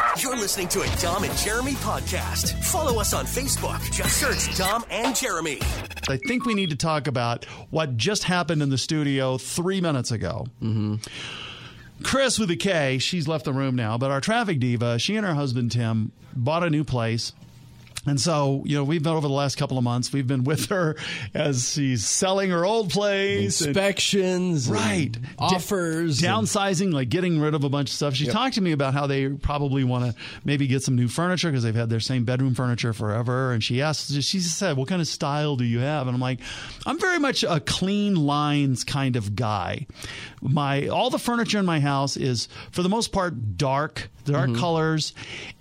You're listening to a Dom and Jeremy podcast. Follow us on Facebook. Just search Dom and Jeremy. I think we need to talk about what just happened in the studio 3 minutes ago. Mm-hmm. Chris with a K, she's left the room now, but our traffic diva, she and her husband Tim bought a new place. And so, we've been over the last couple of months, we've been with her as she's selling her old place. Inspections. Right. Offers. Downsizing, like getting rid of a bunch of stuff. She talked to me about how they probably want to maybe get some new furniture because they've had their same bedroom furniture forever. And she said, what kind of style do you have? And I'm like, I'm very much a clean lines kind of guy. All the furniture in my house is, for the most part, dark colors,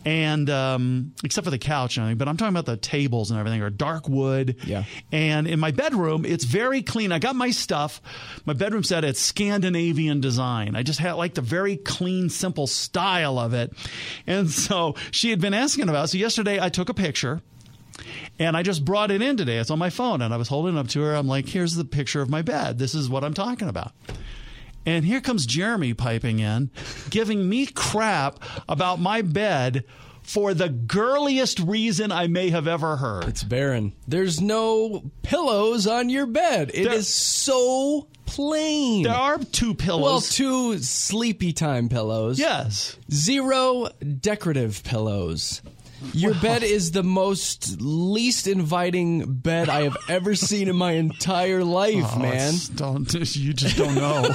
and except for the couch and everything, but I'm talking about the tables and everything are dark wood. Yeah. And in my bedroom, it's very clean. I got my stuff. My bedroom set, it's Scandinavian design. I just had like the very clean, simple style of it. And so she had been asking about it. So yesterday I took a picture. And I just brought it in today. It's on my phone. And I was holding it up to her. I'm like, here's the picture of my bed. This is what I'm talking about. And here comes Jeremy piping in, giving me crap about my bed for the girliest reason I may have ever heard. It's barren. There's no pillows on your bed. It is so plain. There are 2 pillows. Well, 2 sleepy time pillows. Yes. 0 decorative pillows. Your bed is the least inviting bed I have ever seen in my entire life, man. You just don't know.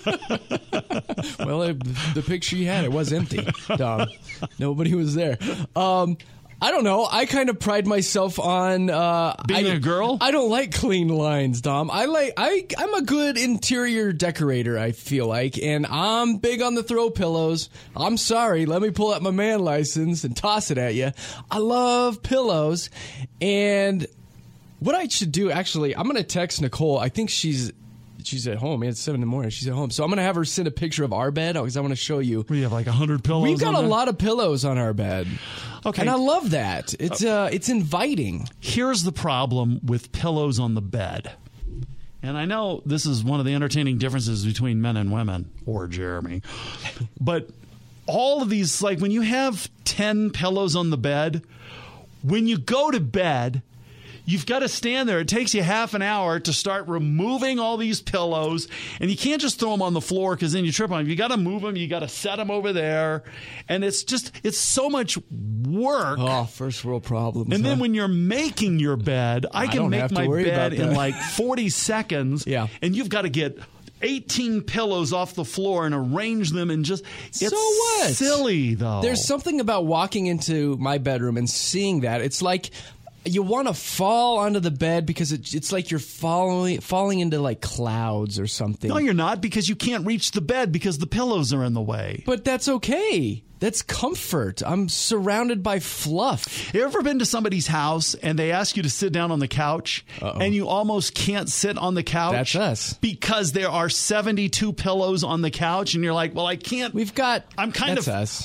Well, the picture you had, it was empty, Dom. Nobody was there. I don't know. I kind of pride myself on being a girl. I don't like clean lines, Dom. I'm a good interior decorator, I feel like, and I'm big on the throw pillows. I'm sorry. Let me pull out my man license and toss it at you. I love pillows, and what I should do, actually, I'm going to text Nicole. I think she's at home. It's 7 in the morning. She's at home. So I'm going to have her send a picture of our bed because I want to show you. We have like 100 pillows. We've got a lot of pillows on our bed. Okay. And I love that. It's inviting. Here's the problem with pillows on the bed. And I know this is one of the entertaining differences between men and women, or Jeremy. But all of these, like when you have 10 pillows on the bed, when you go to bed, you've got to stand there. It takes you half an hour to start removing all these pillows, and you can't just throw them on the floor because then you trip on them. You got to move them. You got to set them over there, and it's so much work. Oh, first world problems. And then when you're making your bed, I can make my bed in like 40 seconds. Yeah. And you've got to get 18 pillows off the floor and arrange them and just it's so what? Silly though. There's something about walking into my bedroom and seeing that. It's like you want to fall onto the bed because it's like you're falling into like clouds or something. No, you're not, because you can't reach the bed because the pillows are in the way. But that's okay. That's comfort. I'm surrounded by fluff. You ever been to somebody's house and they ask you to sit down on the couch and you almost can't sit on the couch? That's us. Because there are 72 pillows on the couch and you're like, well, I can't. I'm kind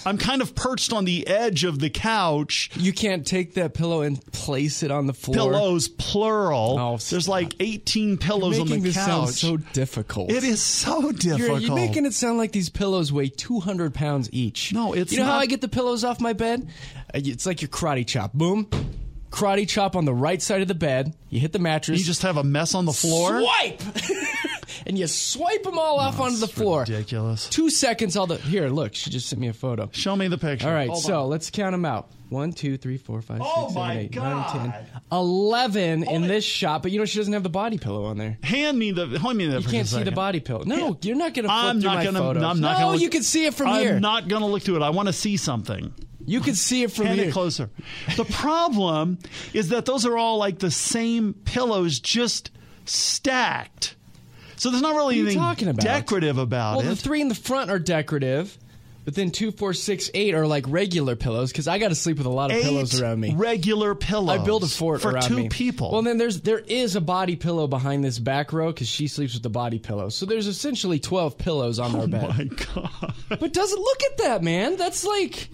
of perched on the edge of the couch. You can't take that pillow and place it on the floor. Pillows, plural. Oh, there's like 18 pillows on the couch. You're making this sound so difficult. It is so difficult. You're making it sound like these pillows weigh 200 pounds each. No, it's You know how I get the pillows off my bed? It's like your karate chop. Boom. Karate chop on the right side of the bed. You hit the mattress. You just have a mess on the floor? Swipe! And you swipe them all off onto the floor. Ridiculous. 2 seconds. Here, look. She just sent me a photo. Show me the picture. All right, let's count them out. 1, 2, 3, 4, 5, 6, 7, 8, 9, 10, 11 in this shot. But she doesn't have the body pillow on there. Hand me the. You can't see the body pillow. No, you're not going to flip through my photos. No, you can see it from here. I'm not going to look through it. I want to see something. You can see it from here. Hand it closer. The problem is that those are all like the same pillows, just stacked. So there's not really anything decorative about it. Well, the 3 in the front are decorative. But then 2, 4, 6, 8 are like regular pillows because I got to sleep with a lot of pillows around me. Regular pillows. I build a fort around me. For 2 people. Well, then there is a body pillow behind this back row because she sleeps with the body pillow. So there's essentially 12 pillows on our bed. Oh my God! But look at that, man. That's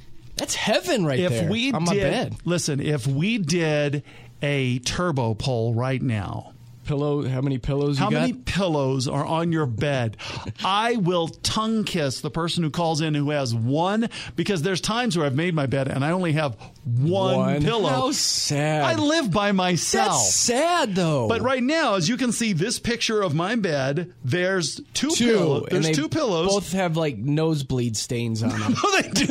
heaven right there on my bed. Listen, if we did a turbo poll right now, How many pillows you How got? many pillows are on your bed? I will tongue kiss the person who calls in who has one, because there's times where I've made my bed and I only have one pillow. How sad. I live by myself. That's sad, though. But right now, as you can see, this picture of my bed, there's two pillows. And There's they two pillows. both have like nosebleed stains on them. No, they do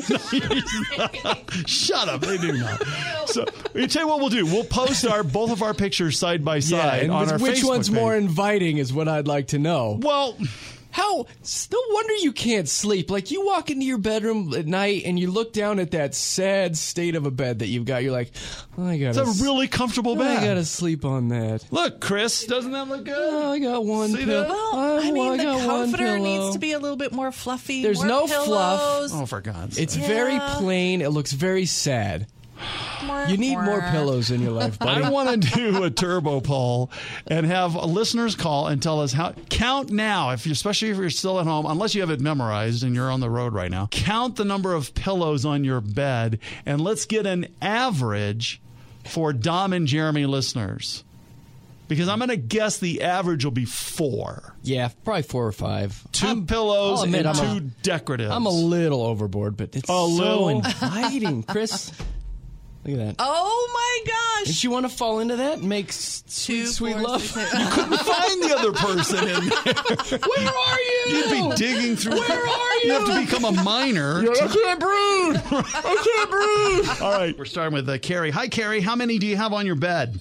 not. Shut up. They do not. So, you tell you what we'll do. We'll post both of our pictures side by side and on our which Facebook one's page. more inviting is what I'd like to know. Well, How? No wonder you can't sleep. Like, you walk into your bedroom at night and you look down at that sad state of a bed that you've got. You're like, I gotta. it's a really comfortable bed. I gotta sleep on that. Look, Chris, doesn't that look good? Oh, I got one See pillow. that? Well, I mean, I the got one comforter pillow. needs to be a little bit more fluffy. There's more no pillows, fluff. Oh, for God's sake. It's very Yeah. plain. It looks very sad. You need more pillows in your life, buddy. I want to do a turbo poll and have listeners call and tell us how. Count now, especially if you're still at home, unless you have it memorized and you're on the road right now. Count the number of pillows on your bed, and let's get an average for Dom and Jeremy listeners. Because I'm going to guess the average will be 4. Yeah, probably 4 or 5. Two pillows I'll and admit two decoratives. I'm a little overboard, but it's so little? inviting, Chris. Look at that. Oh my gosh! Did you want to fall into that and make sweet, sweet love? Couldn't find the other person in there. Where are you? You'd be digging through. Where are You have to become a miner. I can't breathe. I can't breathe. All right, we're starting with Carrie. Hi, Carrie. How many do you have on your bed?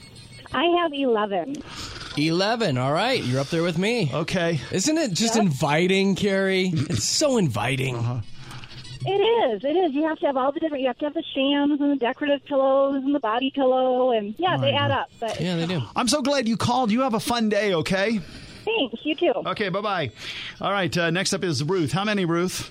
I have 11. 11. All right, you're up there with me. Okay. Isn't it just inviting, Carrie? It's so inviting. It is. It is. You have to have all the different. You have to have the shams and the decorative pillows and the body pillow, and they add up. But Yeah, they do. I'm so glad you called. You have a fun day, okay? thanks. You too. Okay, bye-bye. All right, next up is Ruth. How many, Ruth?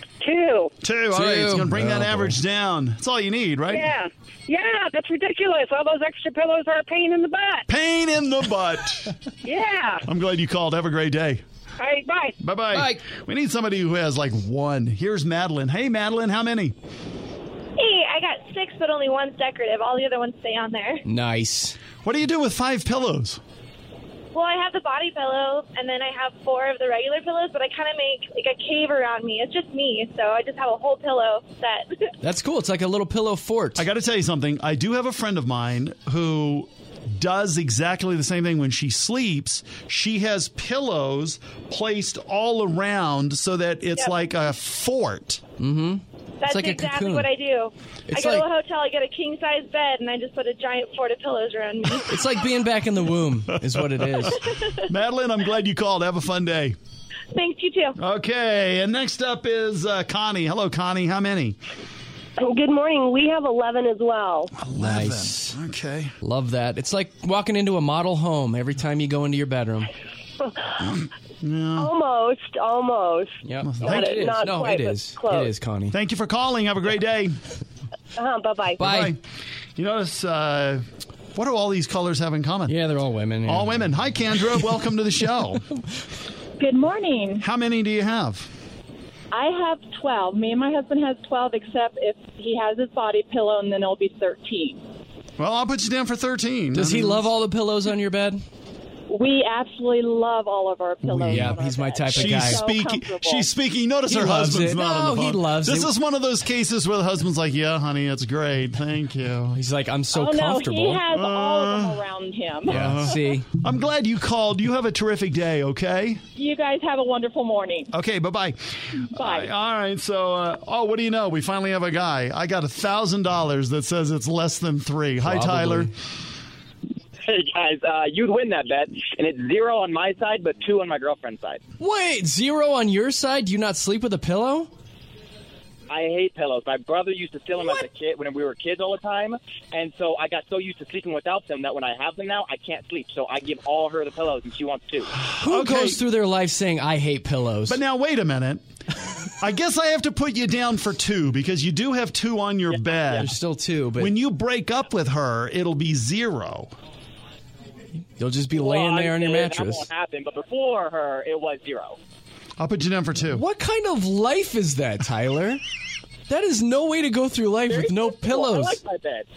2. 2. All right, it's going to bring Oh, that boy. average down. That's all you need, right? Yeah, that's ridiculous. All those extra pillows are a pain in the butt. Pain in the butt. Yeah. I'm glad you called. Have a great day. All right, bye. Bye-bye. Bye. We need somebody who has like 1. Here's Madeline. Hey, Madeline, how many? Hey, I got 6, but only one's decorative. All the other ones stay on there. Nice. What do you do with 5 pillows? Well, I have the body pillow, and then I have 4 of the regular pillows, but I kind of make like a cave around me. It's just me, so I just have a whole pillow set. That's cool. It's like a little pillow fort. I got to tell you something. I do have a friend of mine who does exactly the same thing when she sleeps. She has pillows placed all around so that it's like a fort. That's like a exactly cocoon. what I do. It's I go like- to a hotel, I get a king-size bed, and I just put a giant fort of pillows around me. It's like being back in the womb is what it is. Madeline, I'm glad you called. Have a fun day. Thanks, you too. Okay, and next up is Connie. Hello, Connie. How many? Good morning. We have 11 as well. Nice. Okay. Love that. It's like walking into a model home every time you go into your bedroom. Almost. Yep. Thank it you. is. Not No, quite, it but is. close. It is, Connie. Thank you for calling. Have a great day. Bye-bye. Bye. You notice, what do all these colors have in common? Yeah, they're all women. Yeah. All women. Hi, Kendra. Welcome to the show. Good morning. How many do you have? I have 12. Me and my husband has 12, except if he has his body pillow, and then it'll be 13. Well, I'll put you down for 13. Does he love all the pillows on your bed? We absolutely love all of our pillows. Yeah, on our he's my bed. type of She's guy. So speaking. comfortable. She's speaking. Notice He her loves husband's it. not on the No, he phone. loves This it. is one of those cases where the husband's like, "Yeah, honey, it's great. Thank you." He's like, I'm so Oh, no, comfortable. he has all of them around him. Yeah, see? I'm glad you called. You have a terrific day. Okay. You guys have a wonderful morning. Okay. Bye. Bye. All right. So, what do you know? We finally have a guy. I got $1,000 that says it's less than 3. Hi, Probably. Tyler. Hey guys, you'd win that bet, and it's 0 on my side, but 2 on my girlfriend's side. Wait, 0 on your side? Do you not sleep with a pillow? I hate pillows. My brother used to steal them as a kid when we were kids all the time, and so I got so used to sleeping without them that when I have them now, I can't sleep. So I give all her the pillows, and she wants 2. Who Okay. goes through their life saying, I hate pillows? But now, wait a minute. I guess I have to put you down for 2 because you do have 2 on your bed. There's still 2, but When you break up with her, it'll be 0. you'll just be laying there on your That mattress. won't happen, but before her, it was 0. I'll put you down for 2. What kind of life is that, Tyler? That is no way to go through life with no I pillows. like my bed.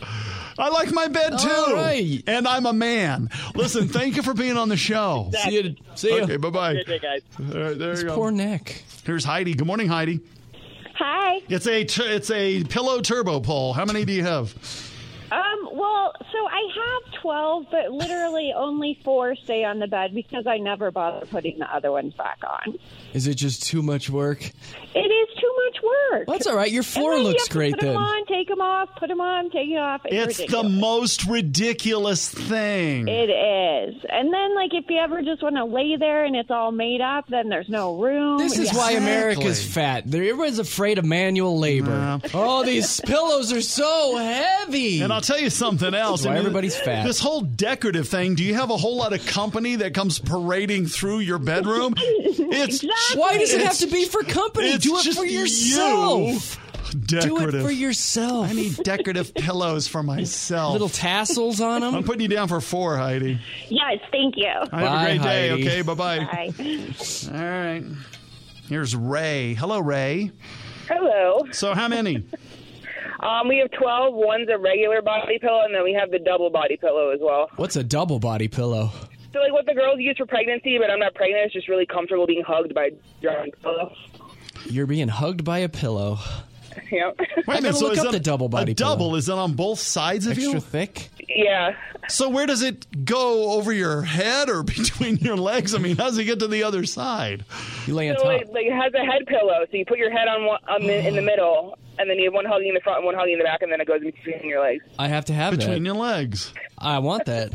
I like my bed too. All right. And I'm a man. Listen, thank you for being on the show. See you. Okay, bye-bye. Good day, guys. All right, there you go. Poor Nick. Here's Heidi. Good morning, Heidi. Hi. It's a pillow turbo pull. How many do you have? Well, so I have 12, but literally only 4 stay on the bed because I never bother putting the other ones back on. Is it just too much work? It is too much work. Well, that's all right. Your floor And then looks you have to great put them then. on, take them off, put them on, take it off. It's the ridiculous. most ridiculous thing. It is. And then, like, if you ever just want to lay there and it's all made up, then there's no room. This is Yeah. why Exactly. America's fat. Everyone's afraid of manual labor. Oh, these pillows are so heavy. And I'll tell you something else. That's why I mean, everybody's fat. This whole decorative thing, do you have a whole lot of company that comes parading through your bedroom? It's Exactly. Why does it have It's- to be for company? it's Do it just for you. yourself. Do Decorative. it for yourself. I need decorative pillows for myself. Little tassels on I'm them. putting you down for 4, Heidi. Yes, thank you. Have a Bye, great day, Heidi. okay? Bye-bye. Bye. All right. Here's Ray. Hello, Ray. Hello. So how many? We have 12. One's a regular body pillow, and then we have the double body pillow as well. What's a double body pillow? So, like what the girls use for pregnancy, but I'm not pregnant. It's just really comfortable being hugged by a giant pillow. You're being hugged by a pillow. Yep. Wait a gotta minute, look is up that the double body a double? pillow. Is it on both sides of Extra you? thick? Yeah. So where does it go, over your head or between your legs? I mean, how does it get to the other side? You lay on So top. it has a head pillow, so you put your head on one in the middle, and then you have one hugging in the front and one hugging in the back, and then it goes between your legs. I have to have Between that. your legs. I want that.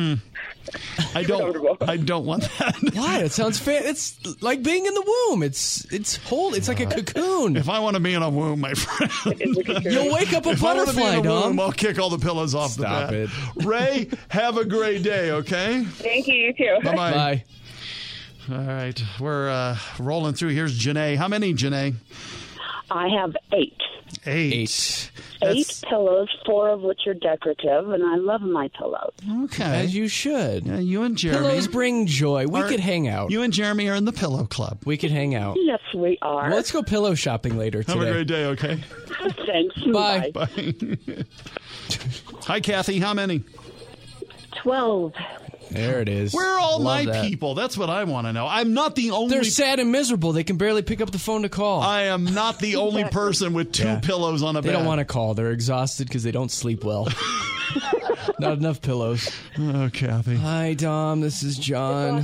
I don't want that. Why? It sounds It's like being in the womb. It's like a cocoon. If I want to be in a womb, my friend, You'll wake up a if I want to be butterfly, in a womb, Dom. I'll kick all the pillows off Stop the it. bed. Ray, have a great day, okay? Thank you. You too. Bye-bye. Bye. All right, we're rolling through. Here's Janae. How many, Janae? I have 8. 8. 8 pillows, 4 of which are decorative, and I love my pillows. Okay. As you should. Yeah, you and Jeremy. Pillows bring joy. We could hang out. You and Jeremy are in the Pillow Club. We could hang out. Yes, we are. Well, let's go pillow shopping later Have today. a great day, okay? Thanks. Bye. Bye. Hi, Kathy. How many? 12. There it is. Where are all Love my that. people? That's what I want to know. I'm not the only. They're sad and miserable. They can barely pick up the phone to call. I am not the only person with 2 pillows on a They bed. don't want to call. They're exhausted because they don't sleep well. Not enough pillows. Oh, Kathy. Hi, Dom. This is John.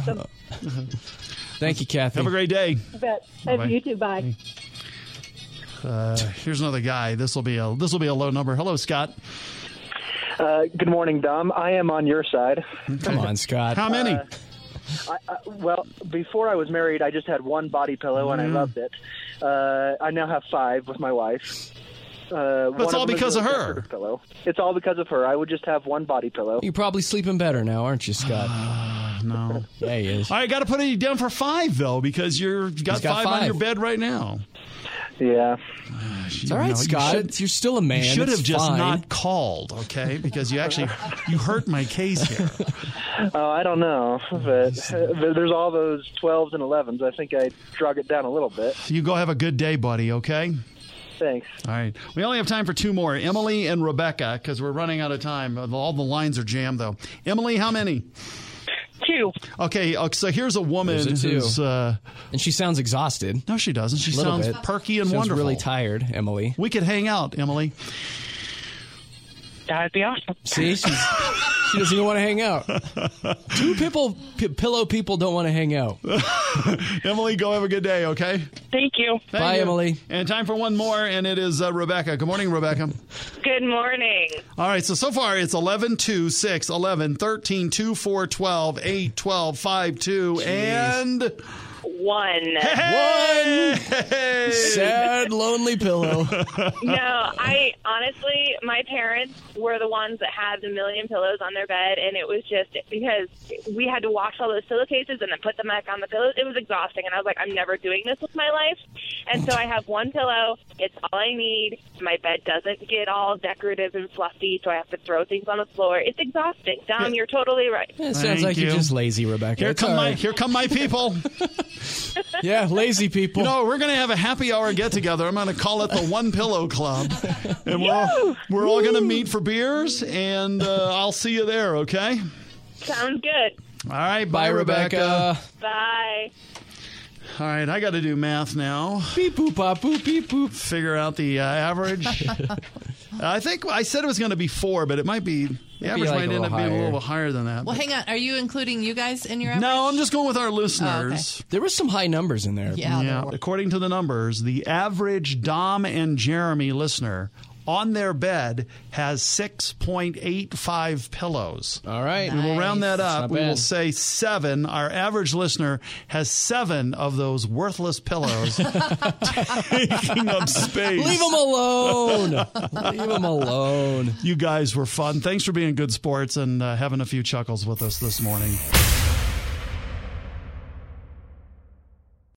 Thank you, Kathy. Have a great day. Bet. Bye-bye. You too. Bye. Here's another guy. This will be a low number. Hello, Scott. Good morning, Dom. I am on your side. Come on, Scott. How many? Well, before I was married, I just had one body pillow, and I loved it. I now have 5 with my wife. That's all because of her. Pillow. It's all because of her. I would just have one body pillow. You're probably sleeping better now, aren't you, Scott? No. Yeah, he is. All right, got to put it down for 5 though, because you've got, He's got 5 on 5. your bed right now. Yeah. It's all right, Scott. You're still a man. You should have It's just fine. not called, okay? Because you hurt my case here. Oh, I don't know, but there's all those 12s and 11s. I think I drug it down a little bit. You go have a good day, buddy, okay? Thanks. All right. We only have time for 2 more. Emily and Rebecca, because we're running out of time. All the lines are jammed, though. Emily, how many? 2. Okay, so here's a woman There's a 2. who's... and she sounds exhausted. No, she doesn't. She A little sounds bit. perky and Sounds wonderful. really tired, Emily. We could hang out, Emily. That'd be awesome. See, she doesn't even want to hang out. 2 pillow people don't want to hang out. Emily, go have a good day, okay? Thank you. Bye, you. Emily. And time for one more, and it is Rebecca. Good morning, Rebecca. Good morning. All right, so far it's 11, 2, 6, 11, 13, 2, 4, 12, 8, 12, 5, 2, and... 1. Hey! Sad, lonely pillow. No, I honestly, my parents were the ones that had the million pillows on their bed, and it was just because we had to wash all those pillowcases and then put them back on the pillows. It was exhausting, and I was like, I'm never doing this with my life. And so I have one pillow. It's all I need. My bed doesn't get all decorative and fluffy, so I have to throw things on the floor. It's exhausting. Dom, you're totally right. It sounds like you're just lazy, Rebecca. Here It's come all my right. here come my people. Yeah, lazy people. You know, we're going to have a happy hour get-together. I'm going to call it the One Pillow Club. And we're all going to meet for beers, and I'll see you there, okay? Sounds good. All right, bye, Rebecca. Bye. All right, I got to do math now. Beep, boop, bop, boop, beep, boop. Figure out the average. I think I said it was going to be 4, but it might be... The average might end up being a little bit higher than that. Well, hang on. Are you including you guys in your average? No, I'm just going with our listeners. Oh, okay. There were some high numbers in there. Yeah. According to the numbers, the average Dom and Jeremy listener on their bed has 6.85 pillows. All right. We will round that up. We will bad. say 7. Our average listener has 7 of those worthless pillows taking up space. Leave them alone. Leave them alone. You guys were fun. Thanks for being good sports and having a few chuckles with us this morning.